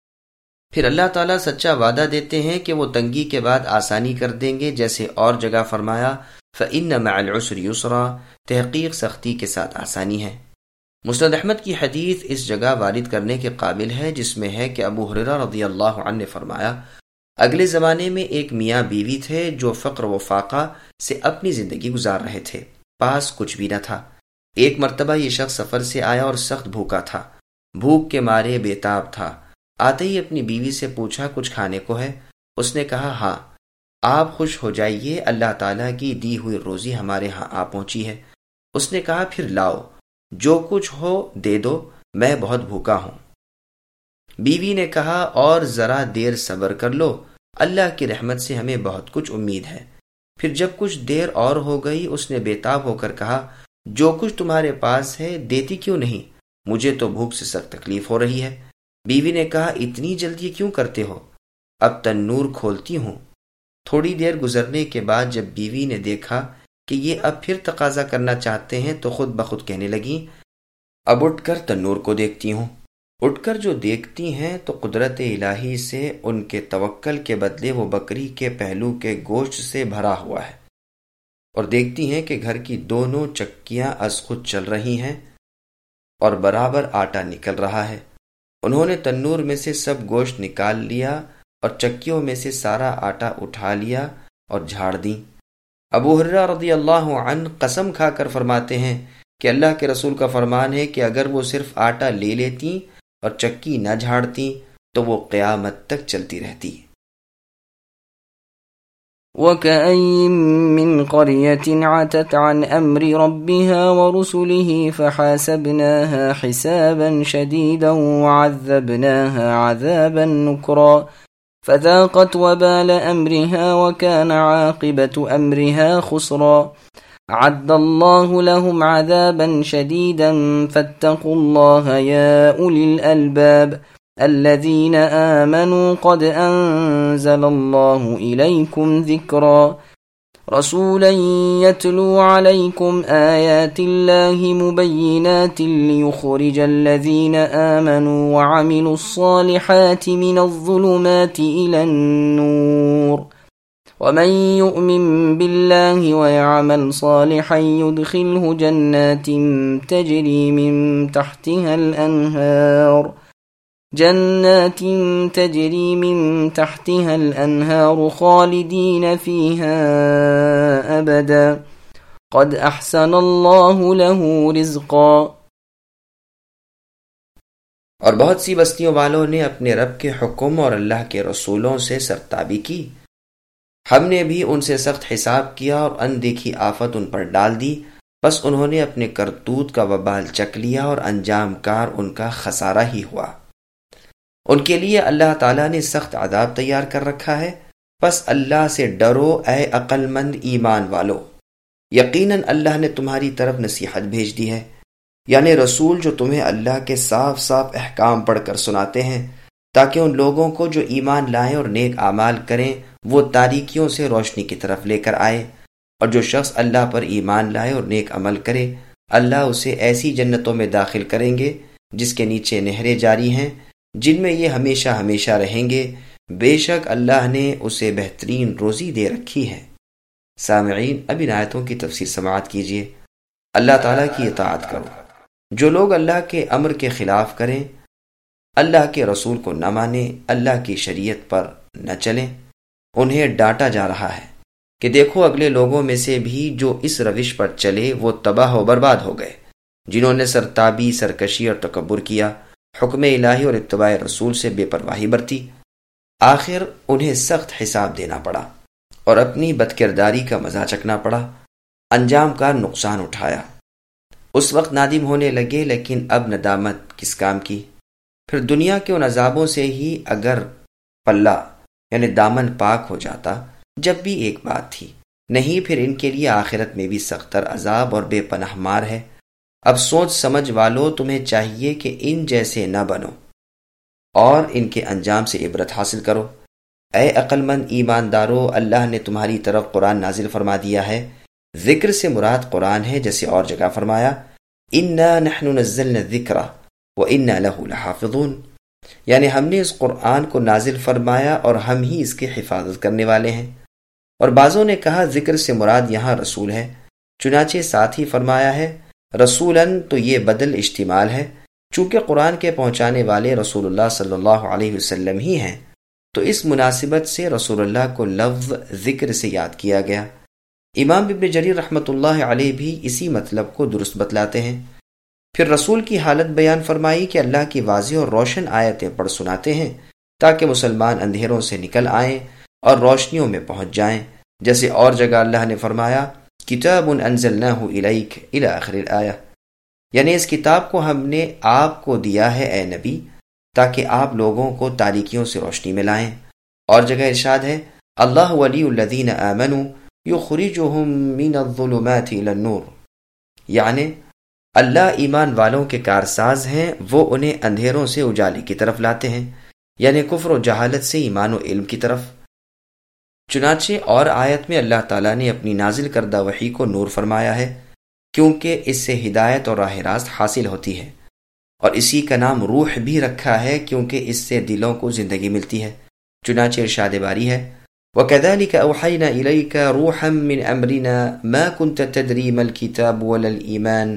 پھر اللہ تعالیٰ سچا وعدہ دیتے ہیں کہ وہ تنگی کے بعد آسانی کر دیں گے، جیسے اور جگہ فرمایا فَإِنَّ مَعَ الْعُسْرِ يُسْرًا، تحقیق سختی کے ساتھ آسانی ہے۔ مسند احمد کی حدیث اس جگہ وارد کرنے کے قابل ہے، جس میں ہے کہ ابو ہریرہ رضی اللہ عنہ نے فرمایا اگلے زمانے میں ایک میاں بیوی تھے جو فقر و فاقہ سے اپنی زندگی گزار رہے تھے، پاس کچھ بھی نہ تھا۔ ایک مرتبہ یہ شخص سفر سے آیا اور سخت بھوکا تھا، بھوک کے مارے بے تاب تھا۔ آتے ہی اپنی بیوی سے پوچھا کچھ کھانے کو ہے؟ اس نے کہا ہاں۔ آپ خوش ہو جائیے، اللہ تعالیٰ کی دی ہوئی روزی ہمارے ہاں آ پہنچی ہے۔ اس نے کہا پھر لاؤ، جو کچھ ہو دے دو، میں بہت بھوکا ہوں۔ بیوی نے کہا اور ذرا دیر صبر کر لو، اللہ کی رحمت سے ہمیں بہت کچھ امید ہے۔ پھر جب کچھ دیر اور ہو گئی، اس نے بے تاب ہو کر کہا جو کچھ تمہارے پاس ہے دیتی کیوں نہیں؟ مجھے تو بھوک سے سخت تکلیف ہو رہی ہے۔ بیوی نے کہا اتنی جلدی کیوں کرتے ہو؟ اب تنور کھولتی ہوں۔ تھوڑی دیر گزرنے کے بعد جب بیوی نے دیکھا کہ یہ اب پھر تقاضا کرنا چاہتے ہیں تو خود بخود کہنے لگیں اب اٹھ کر تنور کو دیکھتی ہوں۔ اٹھ کر جو دیکھتی ہیں تو قدرت الہی سے ان کے توکل کے بدلے وہ بکری کے پہلو کے گوشت سے بھرا ہوا ہے، اور دیکھتی ہیں کہ گھر کی دونوں چکیاں از خود چل رہی ہیں اور برابر آٹا نکل رہا ہے۔ انہوں نے تنور میں سے سب گوشت نکال لیا اور چکیوں میں سے سارا آٹا اٹھا لیا اور جھاڑ دیں۔ ابو ہریرہ رضی اللہ عنہ قسم کھا کر فرماتے ہیں کہ اللہ کے رسول کا فرمان ہے کہ اگر وہ صرف آٹا لے لیتی اور چکی نہ جھاڑتی تو وہ قیامت تک چلتی رہتی۔ وَكَأَيٍّ مِّن قَرْيَةٍ عَتَتْ عَنْ أَمْرِ رَبِّهَا وَرُسُلِهِ فَحَاسَبْنَاهَا حِسَابًا شَدِيدًا وَعَذَّبْنَاهَا عَذَابًا نُكْرًا فَذَاقَتْ وَبَالَ أَمْرِهَا وَكَانَ عَاقِبَةُ أَمْرِهَا خُسْرًا أعد الله لهم عذابا شديدا فاتقوا الله يا أولي الألباب الذين آمنوا قد أنزل الله إليكم ذكرا رسولا يتلو عليكم آيات الله مبينات ليخرج الذين آمنوا وعملوا الصالحات من الظلمات إلى النور ومن يؤمن بالله ويعمل صالحا يدخله جنات تجري من تحتها الأنهار جنات تجري من تحتها الأنهار خالدين فيها أبدا قد أحسن الله له رزقا۔ اور بہت سی بستیوں والوں نے اپنے رب کے حکم اور اللہ کے رسولوں سے سرتابی کی، ہم نے بھی ان سے سخت حساب کیا اور اندیکھی آفت ان پر ڈال دی، بس انہوں نے اپنے کرتوت کا وبال چک لیا اور انجام کار ان کا خسارہ ہی ہوا۔ ان کے لیے اللہ تعالیٰ نے سخت عذاب تیار کر رکھا ہے، بس اللہ سے ڈرو اے عقل مند ایمان والو، یقیناً اللہ نے تمہاری طرف نصیحت بھیج دی ہے، یعنی رسول جو تمہیں اللہ کے صاف صاف احکام پڑھ کر سناتے ہیں، تاکہ ان لوگوں کو جو ایمان لائیں اور نیک اعمال کریں وہ تاریکیوں سے روشنی کی طرف لے کر آئے، اور جو شخص اللہ پر ایمان لائے اور نیک عمل کرے اللہ اسے ایسی جنتوں میں داخل کریں گے جس کے نیچے نہریں جاری ہیں، جن میں یہ ہمیشہ ہمیشہ رہیں گے، بے شک اللہ نے اسے بہترین روزی دے رکھی ہے۔ سامعین، اب ان آیتوں کی تفسیر سماعت کیجیے۔ اللہ تعالیٰ کی اطاعت کرو۔ جو لوگ اللہ کے امر کے خلاف کریں، اللہ کے رسول کو نہ مانیں، اللہ کی شریعت پر نہ چلیں، انہیں ڈانٹا جا رہا ہے کہ دیکھو اگلے لوگوں میں سے بھی جو اس روش پر چلے وہ تباہ و برباد ہو گئے، جنہوں نے سرتابی، سرکشی اور تکبر کیا، حکم الہی اور اتباع رسول سے بے پرواہی برتی، آخر انہیں سخت حساب دینا پڑا اور اپنی بدکرداری کا مزہ چکنا پڑا، انجام کا نقصان اٹھایا۔ اس وقت نادم ہونے لگے، لیکن اب ندامت کس کام کی؟ پھر دنیا کے ان عذابوں سے ہی اگر پلہ یعنی دامن پاک ہو جاتا، جب بھی ایک بات تھی نہیں پھر ان کے لیے آخرت میں بھی سختر عذاب اور بے پناہ مار ہے۔ اب سوچ سمجھ والو تمہیں چاہیے کہ ان جیسے نہ بنو اور ان کے انجام سے عبرت حاصل کرو۔ اے عقل مند ایماندارو، اللہ نے تمہاری طرف قرآن نازل فرما دیا ہے۔ ذکر سے مراد قرآن ہے، جیسے اور جگہ فرمایا اِنَّا نَحْنُ نَزَّلْنَا الذِّكْرَ وَإِنَّا لَهُ لَحَافِظُونَ، یعنی ہم نے اس قرآن کو نازل فرمایا اور ہم ہی اس کی حفاظت کرنے والے ہیں۔ اور بعضوں نے کہا ذکر سے مراد یہاں رسول ہے، چنانچہ ساتھ ہی فرمایا ہے رسولاً، تو یہ بدل اشتمال ہے، چونکہ قرآن کے پہنچانے والے رسول اللہ صلی اللہ علیہ وسلم ہی ہیں، تو اس مناسبت سے رسول اللہ کو لفظ ذکر سے یاد کیا گیا۔ امام ابن جریر رحمۃ اللہ علیہ بھی اسی مطلب کو درست بتلاتے ہیں۔ پھر رسول کی حالت بیان فرمائی کہ اللہ کی واضح اور روشن آیتیں پڑھ سناتے ہیں تاکہ مسلمان اندھیروں سے نکل آئیں اور روشنیوں میں پہنچ جائیں، جیسے اور جگہ اللہ نے فرمایا کتاب انزلناہ الیک الی آخر الآیہ، یعنی اس کتاب کو ہم نے آپ کو دیا ہے اے نبی تاکہ آپ لوگوں کو تاریکیوں سے روشنی میں لائیں۔ اور جگہ ارشاد ہے اللہ ولی الذین آمنوا یخرجہم من الظلمات الی النور، یعنی اللہ ایمان والوں کے کارساز ہیں، وہ انہیں اندھیروں سے اجالے کی طرف لاتے ہیں، یعنی کفر و جہالت سے ایمان و علم کی طرف۔ چنانچہ اور آیت میں اللہ تعالیٰ نے اپنی نازل کردہ وحی کو نور فرمایا ہے، کیونکہ اس سے ہدایت اور راہ راست حاصل ہوتی ہے، اور اسی کا نام روح بھی رکھا ہے کیونکہ اس سے دلوں کو زندگی ملتی ہے۔ چنانچہ ارشاد باری ہے وَكَذَلِكَ أَوْحَيْنَا إِلَيْكَ رُوحًا مِّنْ أَمْرِنَا مَا كُنْتَ تَدْرِي مَا الْكِتَابُ وَلَا الْإِيمَانُ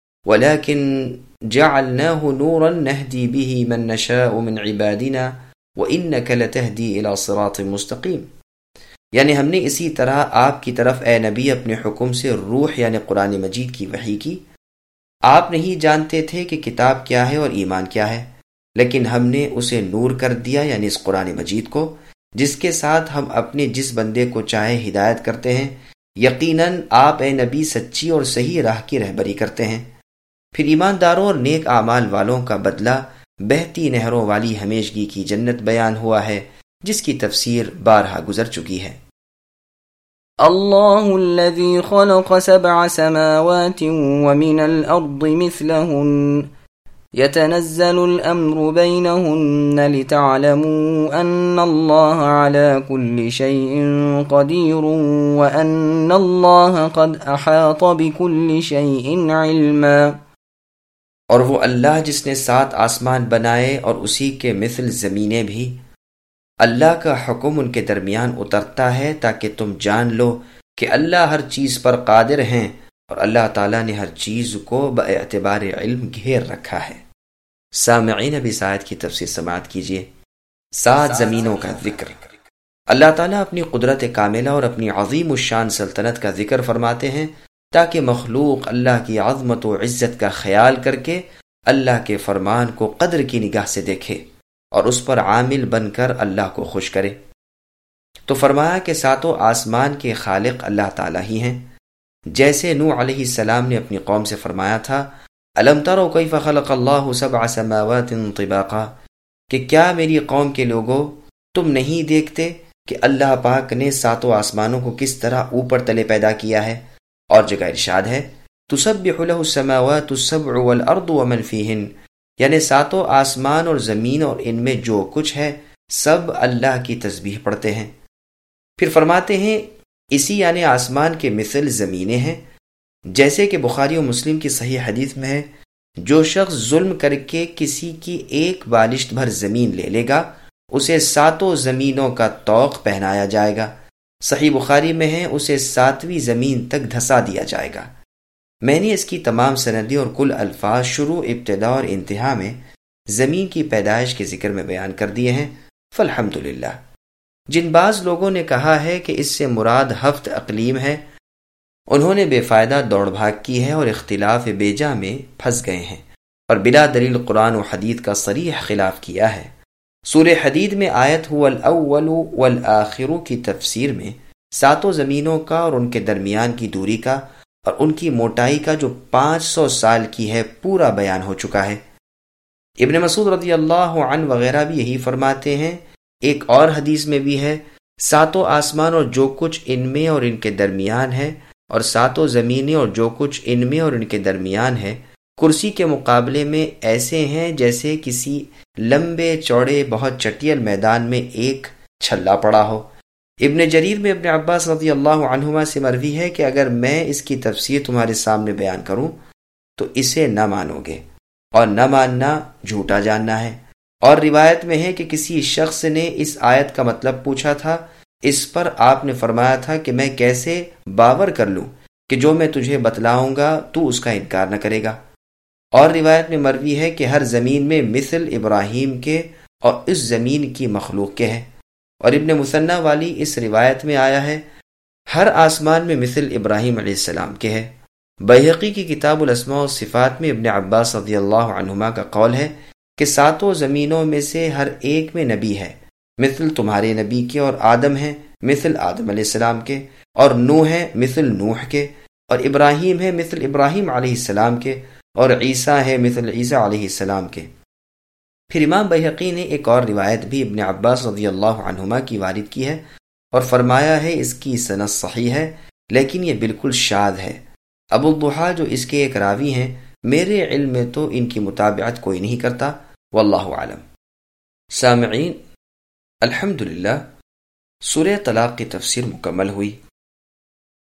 وَلَكِنْ جَعَلْنَاهُ نُورًا نَهْدِي بِهِ مَن نَّشَاءُ مِنْ عِبَادِنَا وَإِنَّكَ لَتَهْدِي إِلَى صِرَاطٍ مُّسْتَقِيمٍ، یعنی ہم نے اسی طرح آپ کی طرف اے نبی اپنے حکم سے روح یعنی قرآن مجید کی وحی کی۔ آپ نہیں جانتے تھے کہ کتاب کیا ہے اور ایمان کیا ہے، لیکن ہم نے اسے نور کر دیا یعنی اس قرآن مجید کو، جس کے ساتھ ہم اپنے جس بندے کو چاہے ہدایت کرتے ہیں۔ یقیناً آپ اے نبی سچی اور صحیح راہ کی رہبری کرتے ہیں۔ پھر ایمانداروں اور نیک اعمال والوں کا بدلہ بہتی نہروں والی ہمیشگی کی جنت بیان ہوا ہے، جس کی تفسیر بارہا گزر چکی ہے۔ اللہ الذي خلق سبع سماوات ومن الأرض مثلهن يتنزل الأمر بينهن لتعلموا أن الله على كل شيء قدير وأن الله قد أحاط بكل شيء علما، اور وہ اللہ جس نے سات آسمان بنائے اور اسی کے مثل زمینیں بھی، اللہ کا حکم ان کے درمیان اترتا ہے تاکہ تم جان لو کہ اللہ ہر چیز پر قادر ہیں، اور اللہ تعالیٰ نے ہر چیز کو باعتبار علم گھیر رکھا ہے۔ سامعین اب اس آیت کی تفسیر سماعت کیجیے۔ سات زمینوں کا ذکر۔ اللہ تعالیٰ اپنی قدرت کاملہ اور اپنی عظیم الشان سلطنت کا ذکر فرماتے ہیں تاکہ مخلوق اللہ کی عظمت و عزت کا خیال کر کے اللہ کے فرمان کو قدر کی نگاہ سے دیکھے اور اس پر عامل بن کر اللہ کو خوش کرے۔ تو فرمایا کہ ساتوں آسمان کے خالق اللہ تعالیٰ ہی ہیں، جیسے نوح علیہ السلام نے اپنی قوم سے فرمایا تھا الم تروا کیف خلق اللہ سبع سماوات طباقا، کہ کیا میری قوم کے لوگوں تم نہیں دیکھتے کہ اللہ پاک نے ساتوں آسمانوں کو کس طرح اوپر تلے پیدا کیا ہے۔ اور جگہ ارشاد ہے تسبح له السماوات السبع والارض ومن فیہن، یعنی ساتوں آسمان اور زمین اور ان میں جو کچھ ہے سب اللہ کی تسبیح پڑھتے ہیں۔ پھر فرماتے ہیں اسی یعنی آسمان کے مثل زمینیں ہیں، جیسے کہ بخاری و مسلم کی صحیح حدیث میں ہے جو شخص ظلم کر کے کسی کی ایک بالشت بھر زمین لے لے گا اسے ساتوں زمینوں کا طوق پہنایا جائے گا۔ صحیح بخاری میں ہے اسے ساتویں زمین تک دھسا دیا جائے گا۔ میں نے اس کی تمام سندیں اور کل الفاظ شروع، ابتدا اور انتہا میں زمین کی پیدائش کے ذکر میں بیان کر دیے ہیں، فالحمدللہ۔ جن بعض لوگوں نے کہا ہے کہ اس سے مراد ہفت اقلیم ہے، انہوں نے بے فائدہ دوڑ بھاگ کی ہے اور اختلاف بیجا میں پھنس گئے ہیں اور بلا دلیل قرآن و حدیث کا صریح خلاف کیا ہے۔ سورہ حدید میں آیت هو الاول والآخر کی تفسیر میں ساتوں زمینوں کا اور ان کے درمیان کی دوری کا اور ان کی موٹائی کا جو پانچ سو سال کی ہے پورا بیان ہو چکا ہے۔ ابن مسعود رضی اللہ عنہ وغیرہ بھی یہی فرماتے ہیں۔ ایک اور حدیث میں بھی ہے ساتوں آسمان اور جو کچھ ان میں اور ان کے درمیان ہے، اور ساتوں زمینیں اور جو کچھ ان میں اور ان کے درمیان ہے، کرسی کے مقابلے میں ایسے ہیں جیسے کسی لمبے چوڑے بہت چٹیل میدان میں ایک چھلا پڑا ہو۔ ابن جریر میں ابن عباس رضی اللہ عنہما سے مروی ہے کہ اگر میں اس کی تفسیر تمہارے سامنے بیان کروں تو اسے نہ مانو گے، اور نہ ماننا جھوٹا جاننا ہے۔ اور روایت میں ہے کہ کسی شخص نے اس آیت کا مطلب پوچھا تھا، اس پر آپ نے فرمایا تھا کہ میں کیسے باور کر لوں کہ جو میں تجھے بتلاؤں گا تو اس کا انکار نہ کرے گا۔ اور روایت میں مروی ہے کہ ہر زمین میں مثل ابراہیم کے اور اس زمین کی مخلوق کے ہے، اور ابن مثنیٰ والی اس روایت میں آیا ہے ہر آسمان میں مثل ابراہیم علیہ السلام کے ہے۔ بیہقی کی کتاب الاسماء والصفات میں ابن عباس رضی اللہ عنہما کا قول ہے کہ ساتوں زمینوں میں سے ہر ایک میں نبی ہے، مثل تمہارے نبی کے، اور آدم ہے مثل آدم علیہ السلام کے، اور نوح ہے مثل نوح کے، اور ابراہیم ہے مثل ابراہیم علیہ السلام کے، اور عیسیٰ ہے مثل عیسیٰ علیہ السلام کے۔ پھر امام بیہقی نے ایک اور روایت بھی ابن عباس رضی اللہ عنہما کی وارد کی ہے اور فرمایا ہے اس کی سند صحیح ہے، لیکن یہ بالکل شاذ ہے۔ ابو الضحیٰ جو اس کے ایک راوی ہیں، میرے علم میں تو ان کی متابعت کوئی نہیں کرتا، واللہ عالم۔ سامعین، الحمدللہ سورہ طلاق کی تفسیر مکمل ہوئی۔